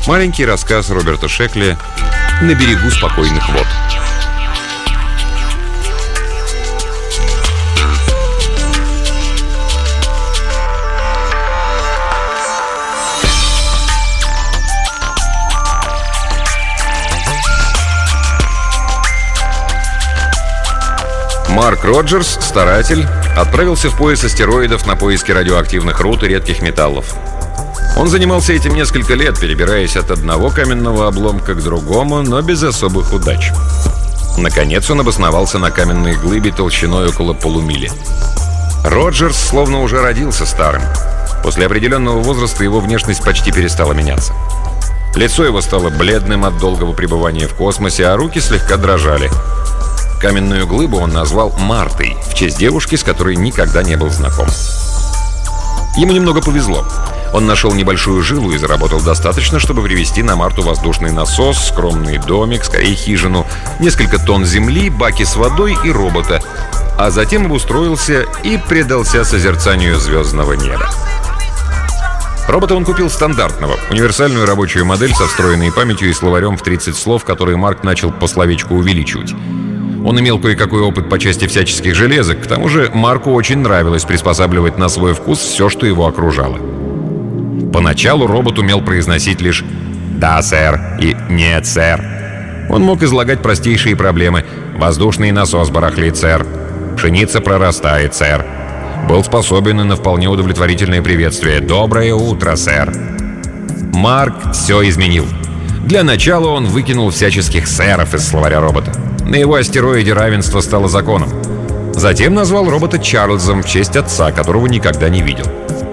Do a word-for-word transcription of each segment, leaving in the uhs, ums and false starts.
Маленький рассказ Роберта Шекли «На берегу спокойных вод». Марк Роджерс, старатель, отправился в пояс астероидов на поиски радиоактивных руд и редких металлов. Он занимался этим несколько лет, перебираясь от одного каменного обломка к другому, но без особых удач. Наконец он обосновался на каменной глыбе толщиной около полумили. Роджерс словно уже родился старым. После определенного возраста его внешность почти перестала меняться. Лицо его стало бледным от долгого пребывания в космосе, а руки слегка дрожали. Каменную глыбу он назвал Мартой, в честь девушки, с которой никогда не был знаком. Ему немного повезло. Он нашел небольшую жилу и заработал достаточно, чтобы привезти на Марту воздушный насос, скромный домик, скорее хижину, несколько тонн земли, баки с водой и робота, а затем обустроился и предался созерцанию звездного неба. Робота он купил стандартного, универсальную рабочую модель со встроенной памятью и словарем в тридцать слов, который Марк начал по словечку увеличивать. Он имел кое-какой опыт по части всяческих железок, к тому же Марку очень нравилось приспосабливать на свой вкус все, что его окружало. Поначалу робот умел произносить лишь «да, сэр» и «нет, сэр». Он мог излагать простейшие проблемы: «воздушный насос барахлит, сэр», «пшеница прорастает, сэр». Был способен и на вполне удовлетворительное приветствие: «доброе утро, сэр». Марк все изменил. Для начала он выкинул всяческих сэров из словаря робота. На его астероиде равенство стало законом. Затем назвал робота Чарльзом в честь отца, которого никогда не видел.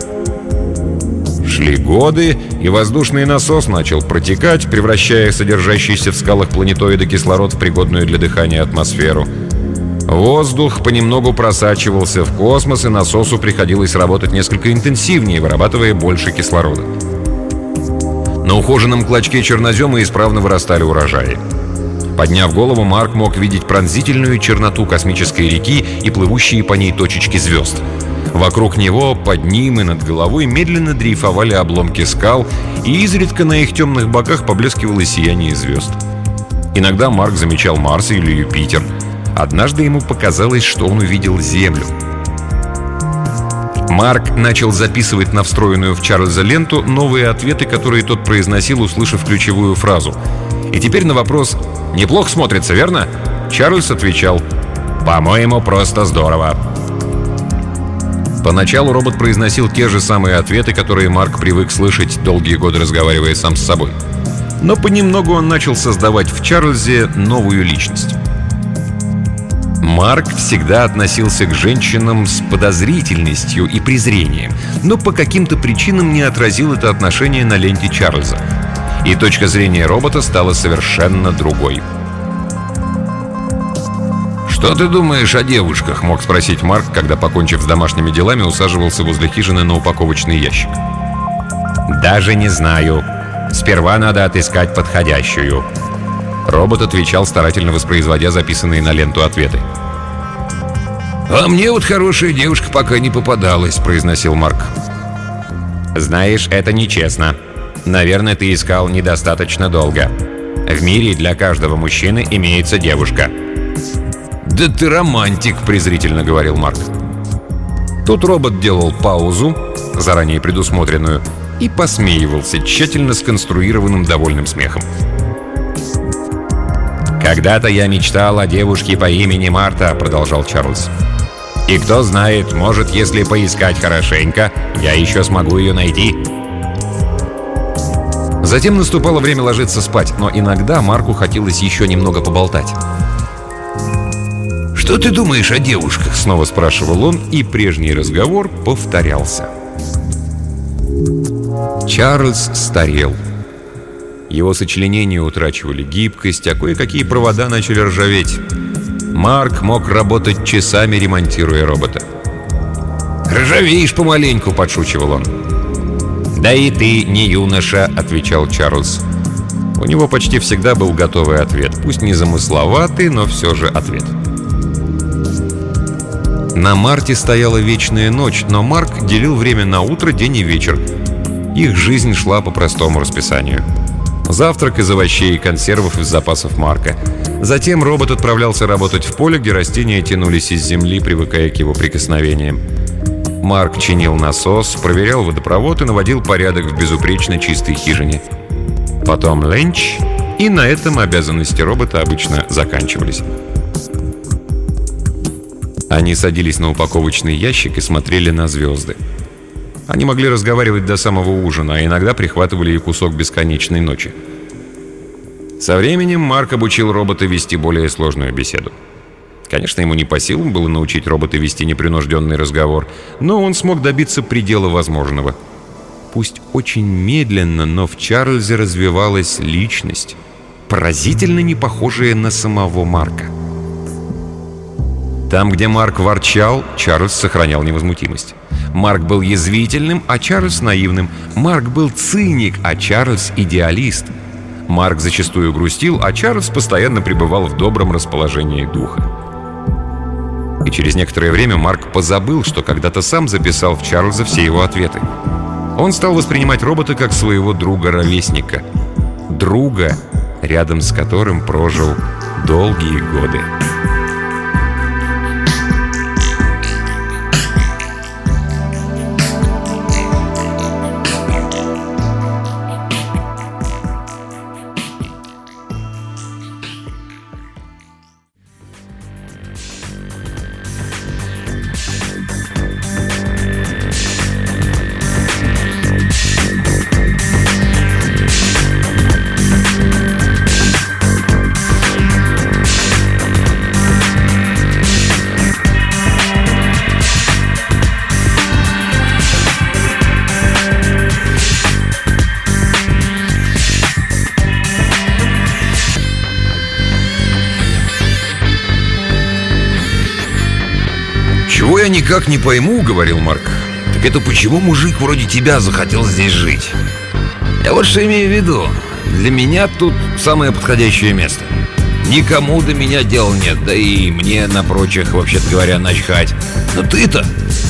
Шли годы, и воздушный насос начал протекать, превращая содержащийся в скалах планетоида кислород в пригодную для дыхания атмосферу. Воздух понемногу просачивался в космос, и насосу приходилось работать несколько интенсивнее, вырабатывая больше кислорода. На ухоженном клочке чернозема исправно вырастали урожаи. Подняв голову, Марк мог видеть пронзительную черноту космической реки и плывущие по ней точечки звезд. Вокруг него, под ним и над головой медленно дрейфовали обломки скал, и изредка на их темных боках поблескивало сияние звезд. Иногда Марк замечал Марс или Юпитер. Однажды ему показалось, что он увидел Землю. Марк начал записывать на встроенную в Чарльза ленту новые ответы, которые тот произносил, услышав ключевую фразу. И теперь на вопрос «неплохо смотрится, верно?» Чарльз отвечал: «По-моему, просто здорово». Поначалу робот произносил те же самые ответы, которые Марк привык слышать, долгие годы разговаривая сам с собой. Но понемногу он начал создавать в Чарльзе новую личность. Марк всегда относился к женщинам с подозрительностью и презрением, но по каким-то причинам не отразил это отношение на ленте Чарльза. И точка зрения робота стала совершенно другой. «Что ты думаешь о девушках?» — мог спросить Марк, когда, покончив с домашними делами, усаживался возле хижины на упаковочный ящик. «Даже не знаю. Сперва надо отыскать подходящую». Робот отвечал, старательно воспроизводя записанные на ленту ответы. «А мне вот хорошая девушка пока не попадалась», — произносил Марк. «Знаешь, это нечестно. Наверное, ты искал недостаточно долго. В мире для каждого мужчины имеется девушка». «Да ты романтик», — презрительно говорил Марк. Тут робот делал паузу, заранее предусмотренную, и посмеивался тщательно сконструированным довольным смехом. «Когда-то я мечтал о девушке по имени Марта», — продолжал Чарльз. «И кто знает, может, если поискать хорошенько, я еще смогу ее найти». Затем наступало время ложиться спать, но иногда Марку хотелось еще немного поболтать. «Что ты думаешь о девушках?» — снова спрашивал он, и прежний разговор повторялся. Чарльз старел. Его сочленения утрачивали гибкость, а кое-какие провода начали ржаветь. Марк мог работать часами, ремонтируя робота. «Ржавеешь помаленьку», — подшучивал он. «Да и ты не юноша», — отвечал Чарльз. У него почти всегда был готовый ответ, пусть не замысловатый, но все же ответ. На Марте стояла вечная ночь, но Марк делил время на утро, день и вечер. Их жизнь шла по простому расписанию. Завтрак из овощей и консервов из запасов Марка. Затем робот отправлялся работать в поле, где растения тянулись из земли, привыкая к его прикосновениям. Марк чинил насос, проверял водопровод и наводил порядок в безупречно чистой хижине. Потом ленч, и на этом обязанности робота обычно заканчивались. Они садились на упаковочный ящик и смотрели на звезды. Они могли разговаривать до самого ужина, а иногда прихватывали и кусок бесконечной ночи. Со временем Марк обучил робота вести более сложную беседу. Конечно, ему не по силам было научить робота вести непринужденный разговор, но он смог добиться предела возможного. Пусть очень медленно, но в Чарльзе развивалась личность, поразительно не похожая на самого Марка. Там, где Марк ворчал, Чарльз сохранял невозмутимость. Марк был язвительным, а Чарльз наивным. Марк был циник, а Чарльз идеалист. Марк зачастую грустил, а Чарльз постоянно пребывал в добром расположении духа. И через некоторое время Марк позабыл, что когда-то сам записал в Чарльза все его ответы. Он стал воспринимать робота как своего друга-ровесника. Друга, рядом с которым прожил долгие годы. «Чего я никак не пойму, — говорил Марк, — так это почему мужик вроде тебя захотел здесь жить. Я вот что имею в виду. Для меня тут самое подходящее место. Никому до меня дел нет, да и мне на прочих, вообще-то говоря, начхать. Но ты-то...»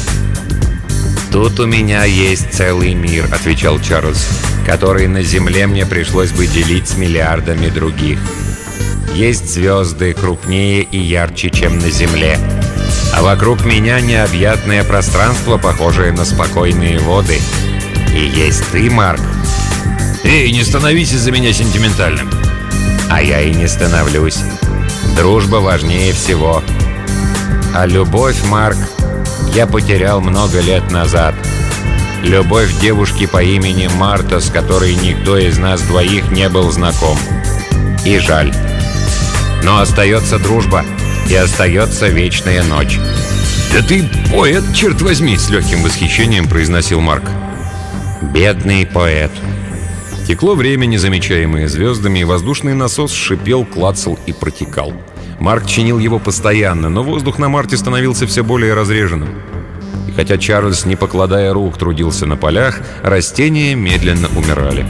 «Тут у меня есть целый мир, — отвечал Чарльз, — который на Земле мне пришлось бы делить с миллиардами других. Есть звезды крупнее и ярче, чем на Земле. А вокруг меня необъятное пространство, похожее на спокойные воды. И есть ты, Марк». «Эй, не становись из-за меня сентиментальным». «А я и не становлюсь. Дружба важнее всего. А любовь, Марк, я потерял много лет назад. Любовь девушки по имени Марта, с которой никто из нас двоих не был знаком. И жаль. Но остается дружба. И остается вечная ночь». «Да ты поэт, черт возьми!» — с легким восхищением произносил Марк. «Бедный поэт». Текло время, незамечаемое звездами, и воздушный насос шипел, клацал и протекал. Марк чинил его постоянно, но воздух на Марте становился все более разреженным. И хотя Чарльз, не покладая рук, трудился на полях, растения медленно умирали.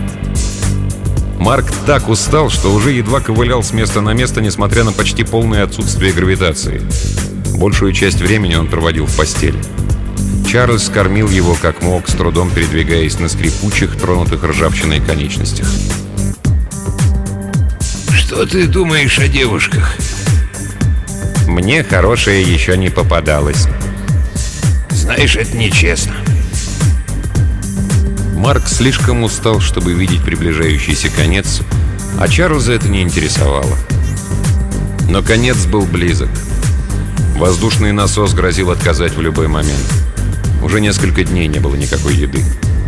Марк так устал, что уже едва ковылял с места на место, несмотря на почти полное отсутствие гравитации. Большую часть времени он проводил в постели. Чарльз кормил его как мог, с трудом передвигаясь на скрипучих, тронутых ржавчиной конечностях. «Что ты думаешь о девушках?» «Мне хорошее еще не попадалось». «Знаешь, это нечестно». Марк слишком устал, чтобы видеть приближающийся конец, а Чарльза это не интересовало. Но конец был близок. Воздушный насос грозил отказать в любой момент. Уже несколько дней не было никакой еды.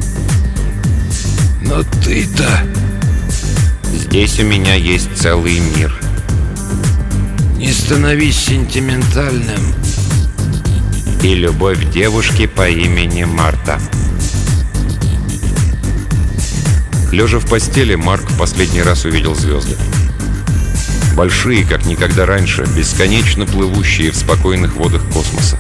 «Но ты-то...» «Здесь у меня есть целый мир». «Не становись сентиментальным». «И любовь девушки по имени Марта». Лежа в постели, Марк в последний раз увидел звезды. Большие, как никогда раньше, бесконечно плывущие в спокойных водах космоса.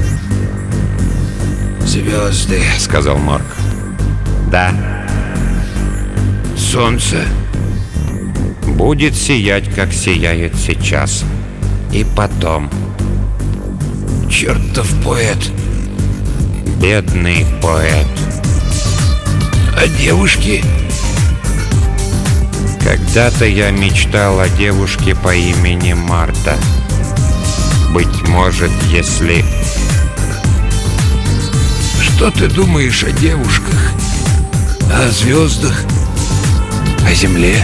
«Звезды», — сказал Марк. «Да». «Солнце?» «Будет сиять, как сияет сейчас. И потом». «Чертов поэт». «Бедный поэт». «А девушки?» Когда-то я мечтал о девушке по имени Марта. Быть может, если... Что ты думаешь о девушках? О звездах? О земле?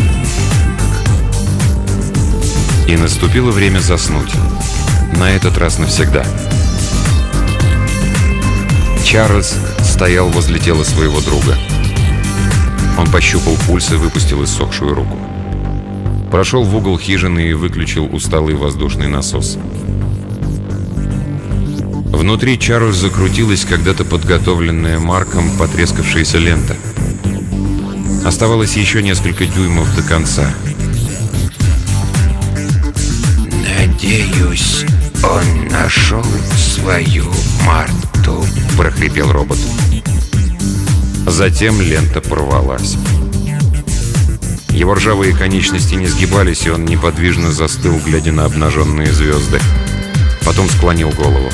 И наступило время заснуть. На этот раз навсегда. Чарльз стоял возле тела своего друга. Он пощупал пульс и выпустил иссохшую руку. Прошел в угол хижины и выключил усталый воздушный насос. Внутри Чарльза закрутилась когда-то подготовленная Марком потрескавшаяся лента. Оставалось еще несколько дюймов до конца. «Надеюсь, он нашел свою Марту», — прохрипел робот. Затем лента порвалась. Его ржавые конечности не сгибались, и он неподвижно застыл, глядя на обнаженные звезды. Потом склонил голову.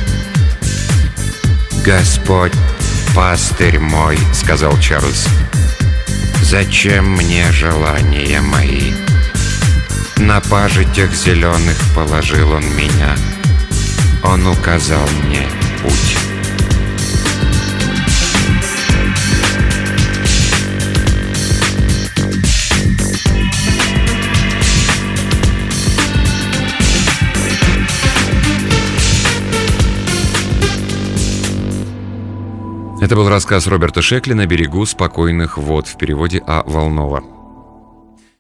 «Господь, пастырь мой», — сказал Чарльз, — «зачем мне желания мои? На пажитях зеленых положил он меня. Он указал мне путь». Это был рассказ Роберта Шекли «На берегу спокойных вод» в переводе А. Волнова.